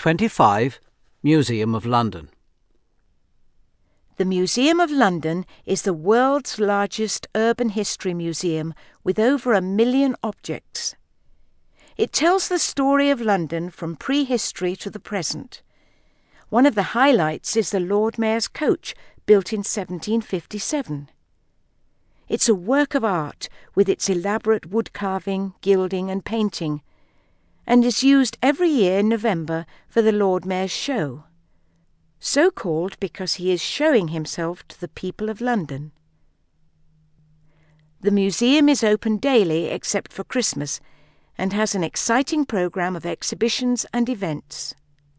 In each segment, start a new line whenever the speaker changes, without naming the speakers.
25. Museum of London.
The Museum of London is the world's largest urban history museum with over 1 million objects. It tells the story of London from prehistory to the present. One of the highlights is the Lord Mayor's coach, built in 1757. It's a work of art with its elaborate wood carving, gilding and painting, and is used every year in November for the Lord Mayor's show. So called because he is showing himself to the people of London. The museum is open daily except for Christmas and has an exciting programme of exhibitions and events.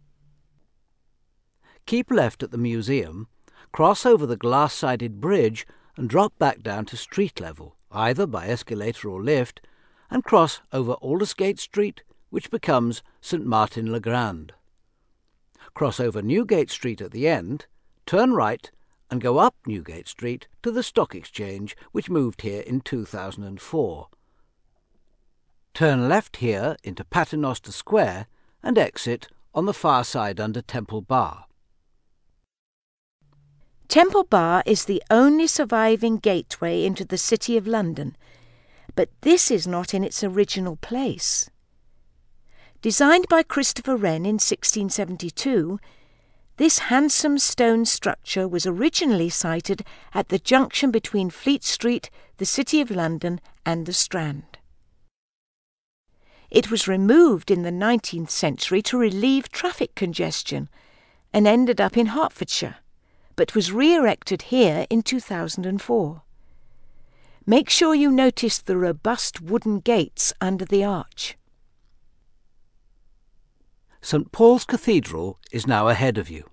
Keep left at the museum, cross over the glass-sided bridge and drop back down to street level, either by escalator or lift, and cross over Aldersgate Street, which becomes St Martin le Grand. Cross over Newgate Street at the end, turn right and go up Newgate Street to the Stock Exchange, which moved here in 2004. Turn left here into Paternoster Square and exit on the far side under Temple Bar.
Temple Bar is the only surviving gateway into the City of London, but this is not in its original place. Designed by Christopher Wren in 1672, this handsome stone structure was originally sited at the junction between Fleet Street, the City of London, and the Strand. It was removed in the 19th century to relieve traffic congestion and ended up in Hertfordshire, but was re-erected here in 2004. Make sure you notice the robust wooden gates under the arch.
St Paul's Cathedral is now ahead of you.